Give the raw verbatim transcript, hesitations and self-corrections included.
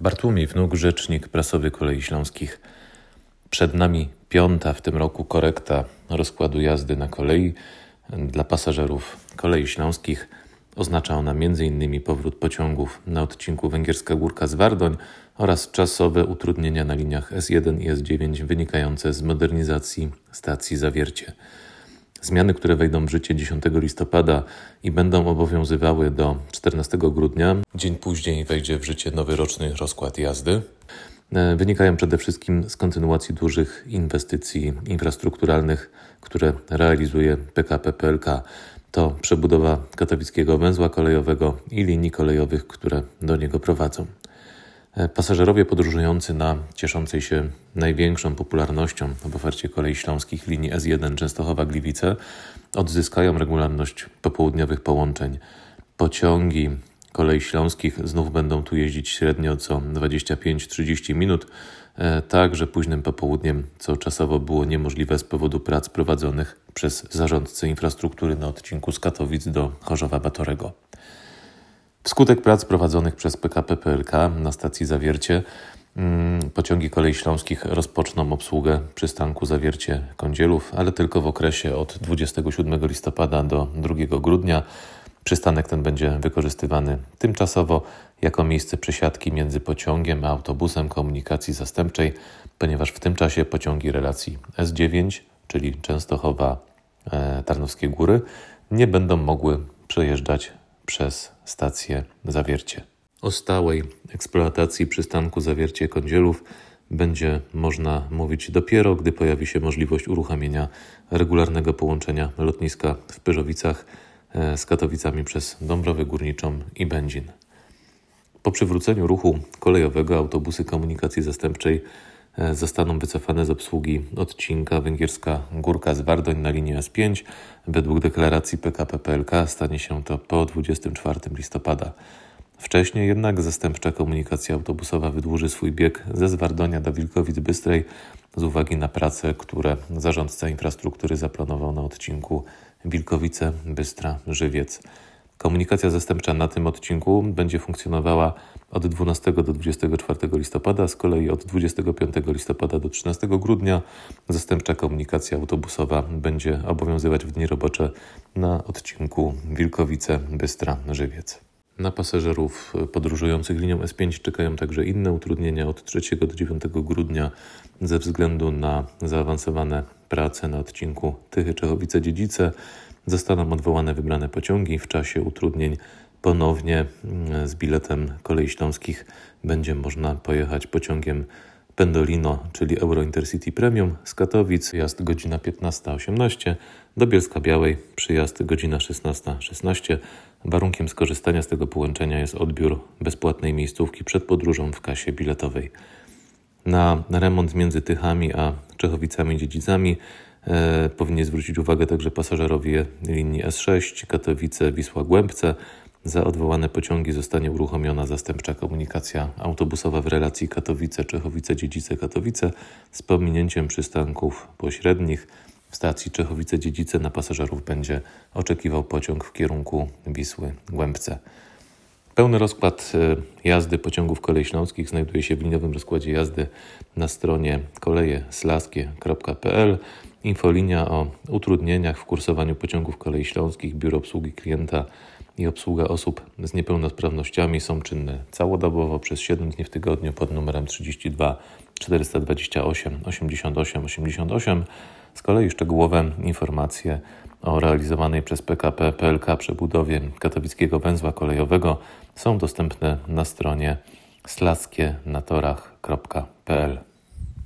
Bartłomiej Wnuk, rzecznik prasowy Kolei Śląskich. Przed nami piąta w tym roku korekta rozkładu jazdy na kolei dla pasażerów Kolei Śląskich. Oznacza ona między innymi powrót pociągów na odcinku Węgierska Górka-Zwardoń oraz czasowe utrudnienia na liniach S jeden i S dziewięć wynikające z modernizacji stacji Zawiercie. Zmiany, które wejdą w życie dziesiątego listopada i będą obowiązywały do czternastego grudnia, dzień później wejdzie w życie nowy roczny rozkład jazdy, wynikają przede wszystkim z kontynuacji dużych inwestycji infrastrukturalnych, które realizuje P K P P L K. To przebudowa katowickiego węzła kolejowego i linii kolejowych, które do niego prowadzą. Pasażerowie podróżujący na cieszącej się największą popularnością w ofercie Kolei Śląskich linii S jeden Częstochowa-Gliwice odzyskają regularność popołudniowych połączeń. Pociągi Kolei Śląskich znów będą tu jeździć średnio co dwadzieścia pięć do trzydziestu minut, tak że późnym popołudniem, co czasowo było niemożliwe z powodu prac prowadzonych przez zarządcę infrastruktury na odcinku z Katowic do Chorzowa Batorego. Wskutek prac prowadzonych przez P K P P L K na stacji Zawiercie pociągi Kolei Śląskich rozpoczną obsługę przystanku Zawiercie-Kądzielów, ale tylko w okresie od dwudziestego siódmego listopada do drugiego grudnia. Przystanek ten będzie wykorzystywany tymczasowo jako miejsce przesiadki między pociągiem a autobusem komunikacji zastępczej, ponieważ w tym czasie pociągi relacji S dziewięć, czyli Częstochowa-Tarnowskie Góry, nie będą mogły przejeżdżać przez stację Zawiercie. O stałej eksploatacji przystanku Zawiercie-Kądzielów będzie można mówić dopiero, gdy pojawi się możliwość uruchomienia regularnego połączenia lotniska w Pyrzowicach z Katowicami przez Dąbrowę Górniczą i Będzin. Po przywróceniu ruchu kolejowego autobusy komunikacji zastępczej zostaną wycofane z obsługi odcinka Węgierska Górka-Zwardoń na linii S pięć. Według deklaracji P K P P L K stanie się to po dwudziestego czwartego listopada. Wcześniej jednak zastępcza komunikacja autobusowa wydłuży swój bieg ze Zwardonia do Wilkowic-Bystrej z uwagi na prace, które zarządca infrastruktury zaplanował na odcinku Wilkowice-Bystra-Żywiec. Komunikacja zastępcza na tym odcinku będzie funkcjonowała od dwunastego do dwudziestego czwartego listopada, z kolei od dwudziestego piątego listopada do trzynastego grudnia zastępcza komunikacja autobusowa będzie obowiązywać w dni robocze na odcinku Wilkowice-Bystra-Żywiec. Na pasażerów podróżujących linią S pięć czekają także inne utrudnienia od trzeciego do dziewiątego grudnia ze względu na zaawansowane prace na odcinku Tychy-Czechowice-Dziedzice. Zostaną odwołane wybrane pociągi. W czasie utrudnień ponownie z biletem Kolei Śląskich będzie można pojechać pociągiem Pendolino, czyli Euro Intercity Premium z Katowic, jazd godzina piętnasta osiemnaście, do Bielska-Białej przyjazd godzina szesnasta szesnaście. Warunkiem skorzystania z tego połączenia jest odbiór bezpłatnej miejscówki przed podróżą w kasie biletowej. Na remont między Tychami a Czechowicami-Dziedzicami e, powinni zwrócić uwagę także pasażerowie linii S sześć Katowice-Wisła-Głębce. Za odwołane pociągi zostanie uruchomiona zastępcza komunikacja autobusowa w relacji Katowice-Czechowice-Dziedzice-Katowice z pominięciem przystanków pośrednich. W stacji Czechowice-Dziedzice na pasażerów będzie oczekiwał pociąg w kierunku Wisły-Głębce. Pełny rozkład jazdy pociągów Kolei Śląskich znajduje się w liniowym rozkładzie jazdy na stronie koleje slaskie kropka p l. Infolinia o utrudnieniach w kursowaniu pociągów Kolei Śląskich, Biuro Obsługi Klienta i obsługa osób z niepełnosprawnościami są czynne całodobowo przez siedem dni w tygodniu pod numerem trzydzieści dwa czterysta dwadzieścia osiem osiemdziesiąt osiem osiemdziesiąt osiem. Z kolei szczegółowe informacje o realizowanej przez P K P P L K przebudowie katowickiego węzła kolejowego są dostępne na stronie slaskie na torach kropka p l.